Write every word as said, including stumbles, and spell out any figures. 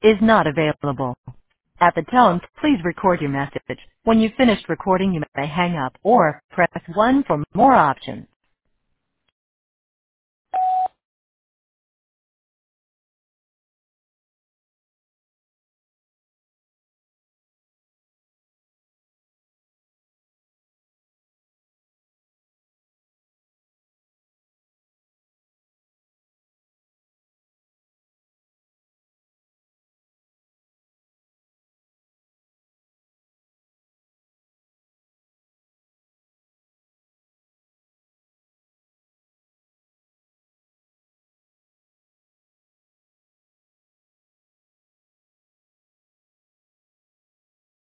is not available. At the tone, please record your message. When you've finished recording, you may hang up or press one for more options.